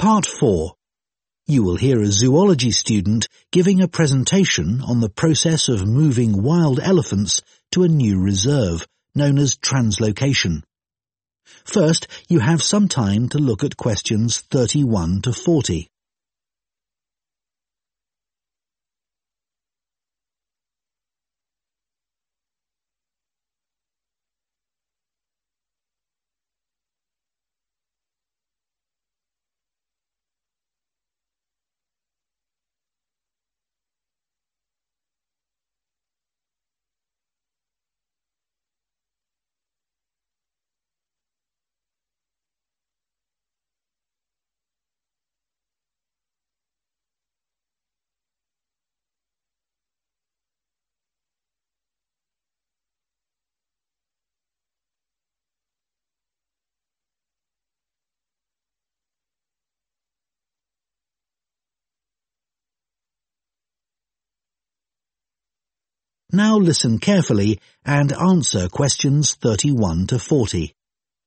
Part 4. You will hear a zoology student giving a presentation on the process of moving wild elephants to a new reserve, known as translocation. First, you have some time to look at questions 31 to 40. Now listen carefully and answer questions 31 to 40.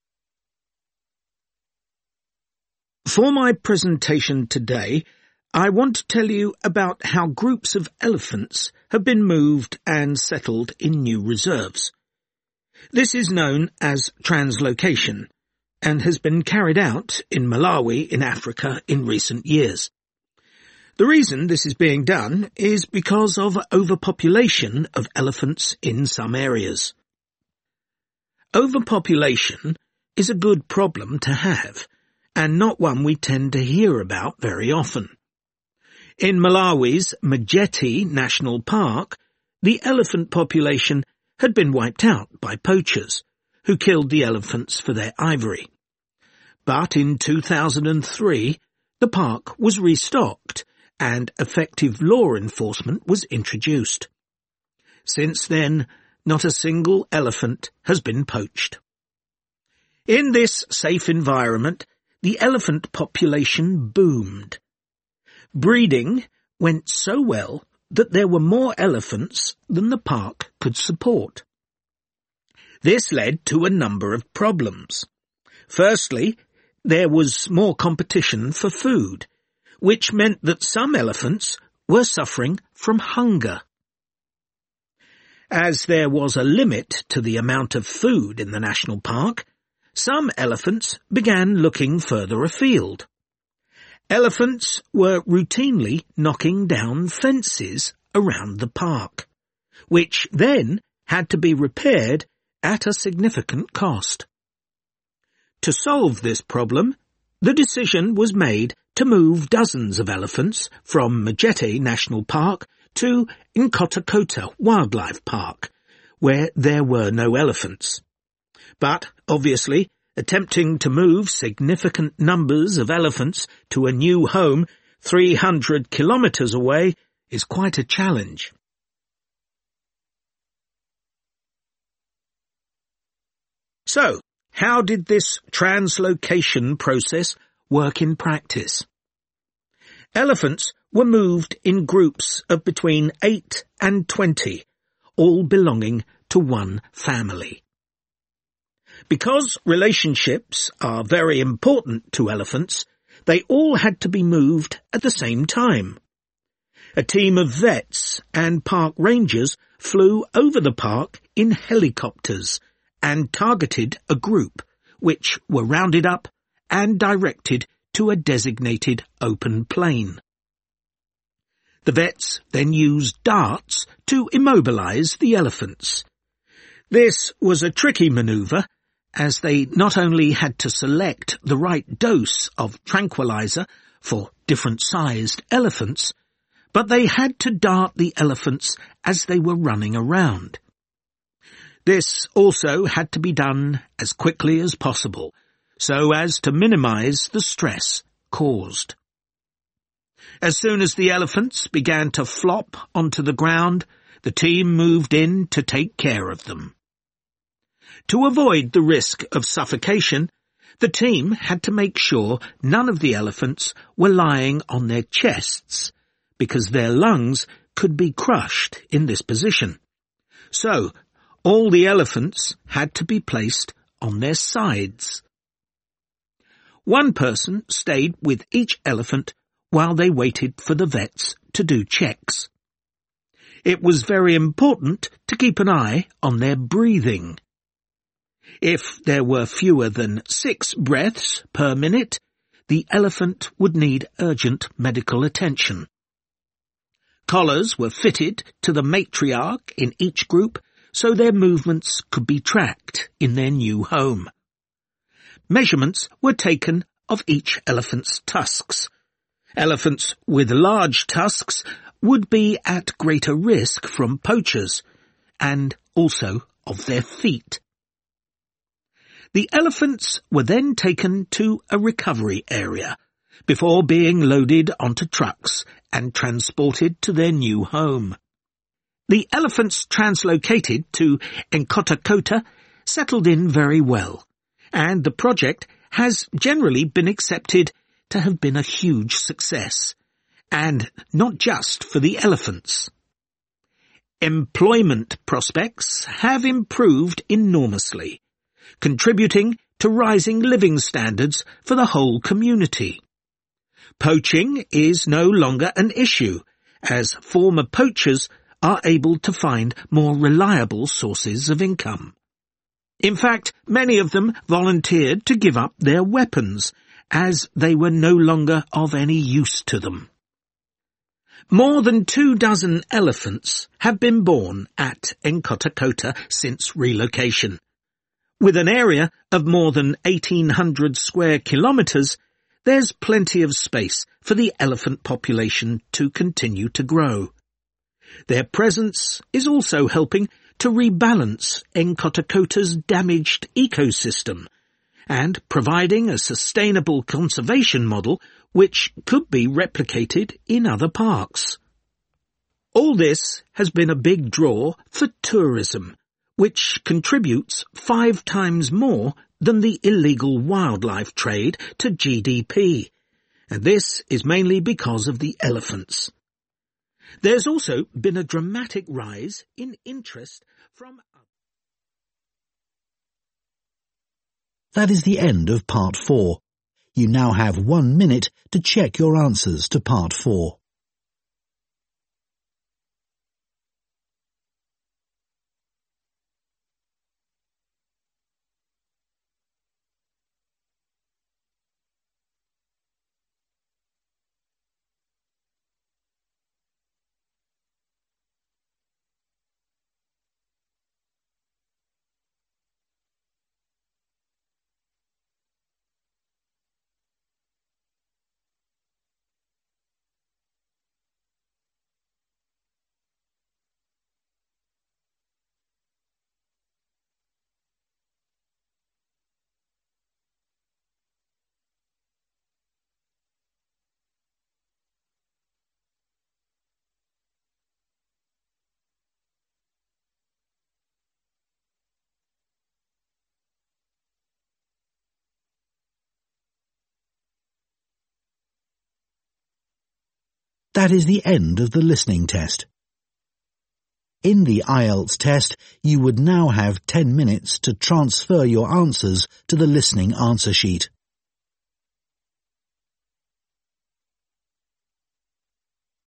For my presentation today, I want to tell you about how groups of elephants have been moved and settled in new reserves. This is known as translocation and has been carried out in Malawi in Africa in recent years. The reason this is being done is because of overpopulation of elephants in some areas. Overpopulation is a good problem to have, and not one we tend to hear about very often. In Malawi's Mageti National Park, the elephant population had been wiped out by poachers, who killed the elephants for their ivory. But in 2003, the park was restocked, and effective law enforcement was introduced. Since then, not a single elephant has been poached. In this safe environment, the elephant population boomed. Breeding went so well that there were more elephants than the park could support. This led to a number of problems. Firstly, there was more competition for food, which meant that some elephants were suffering from hunger. As there was a limit to the amount of food in the national park, some elephants began looking further afield. Elephants were routinely knocking down fences around the park, which then had to be repaired at a significant cost. To solve this problem, the decision was made to move dozens of elephants from Mageti National Park to Nkotakota Wildlife Park, where there were no elephants. But, obviously, attempting to move significant numbers of elephants to a new home 300 kilometers away is quite a challenge. So, how did this translocation process work in practice? Elephants were moved in groups of between 8 and 20, all belonging to one family. Because relationships are very important to elephants, they all had to be moved at the same time. A team of vets and park rangers flew over the park in helicopters and targeted a group, which were rounded up and directed to a designated open plain. The vets then used darts to immobilize the elephants. This was a tricky maneuver, as they not only had to select the right dose of tranquilizer for different-sized elephants, but they had to dart the elephants as they were running around. This also had to be done as quickly as possible, so as to minimize the stress caused. As soon as the elephants began to flop onto the ground, the team moved in to take care of them. To avoid the risk of suffocation, the team had to make sure none of the elephants were lying on their chests, because their lungs could be crushed in this position. So, all the elephants had to be placed on their sides. One person stayed with each elephant while they waited for the vets to do checks. It was very important to keep an eye on their breathing. If there were fewer than 6 breaths per minute, the elephant would need urgent medical attention. Collars were fitted to the matriarch in each group so their movements could be tracked in their new home. Measurements were taken of each elephant's tusks. Elephants with large tusks would be at greater risk from poachers, and also of their feet. The elephants were then taken to a recovery area before being loaded onto trucks and transported to their new home. The elephants translocated to Nkhotakota settled in very well, and the project has generally been accepted to have been a huge success, and not just for the elephants. Employment prospects have improved enormously, contributing to rising living standards for the whole community. Poaching is no longer an issue, as former poachers are able to find more reliable sources of income. In fact, many of them volunteered to give up their weapons, as they were no longer of any use to them. More than 24 elephants have been born at Nkhotakota since relocation. With an area of more than 1,800 square kilometres, there's plenty of space for the elephant population to continue to grow. Their presence is also helping to rebalance Nkhotakota's damaged ecosystem and providing a sustainable conservation model which could be replicated in other parks. All this has been a big draw for tourism, which contributes 5 times more than the illegal wildlife trade to GDP, and this is mainly because of the elephants. There's also been a dramatic rise in interest from... That is the end of Part 4. You now have 1 minute to check your answers to Part 4. That is the end of the listening test. In the IELTS test, you would now have 10 minutes to transfer your answers to the listening answer sheet.